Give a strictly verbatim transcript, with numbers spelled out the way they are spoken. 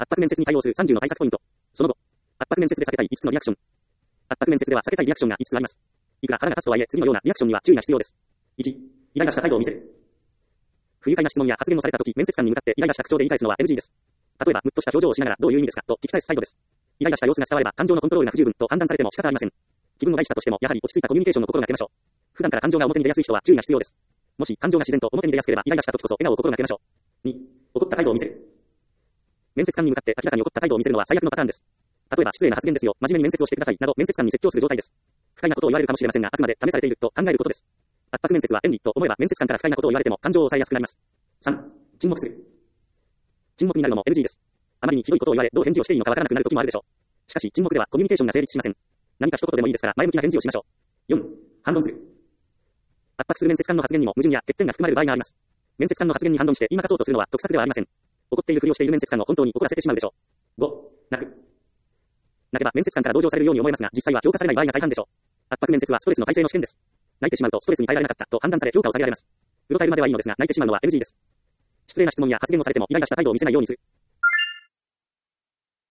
圧迫面接に対応するさんじゅうの対策ポイント。その後、圧迫面接で避けたいいつつのリアクション。圧迫面接では避けたいリアクションがいつつあります。いくら腹が立つとはいえ、次のようなリアクションには注意が必要です。いち、イライラした態度を見せる。不愉快な質問や発言をされたとき、面接官に向かってイライラした口調で言い返すのは エヌジー です。例えば、むっとした表情をしながらどういう意味ですかと聞き返す態度です。イライラした様子が伝われば、感情のコントロールが不十分と判断されても仕方ありません。気分を害したとしても、やはり落ち着いたコミュニケーションの心がけましょう。普段から感情が表に出やすい人は注意が必要です。もし感情が自然と表に出やすければ、イライラした時こそ笑顔を心がけましょう。に、怒った態度を見せる。面接官に向かって明らかに怒った態度を見せるのは最悪のパターンです。例えば、失礼な発言ですよ、真面目に面接をしてくださいなど面接官に説教する状態です。不快なことを言われるかもしれませんが、あくまで試されていると考えることです。圧迫面接は便利と思えば面接官から不快なことを言われても感情を抑えやすくなります。さん、沈黙する。沈黙になるのも エヌジー です。あまりにひどいことを言われ、どう返事をしていいのかわからなくなる時もあるでしょう。しかし、沈黙ではコミュニケーションが成立しません。何か一言でもいいですから、前向きな返事をしましょう。よん、反論する。圧迫する面接官の発言にも矛盾や欠点が含まれる場合があります。面接官の発言に反論して言い負かそうとするのは得策ではありません。怒っているふりをしている面接官を本当に怒らせてしまうでしょう。ご、泣く。泣けば面接官から同情されるように思えますが、実際は評価されない場合が大半でしょう。圧迫面接はストレスの耐性の試験です。泣いてしまうとストレスに耐えられなかったと判断され評価を下げられます。うろたえるまではいいのですが、泣いてしまうのは エヌジー です。失礼な質問や発言をされてもイライラした態度を見せないようにする。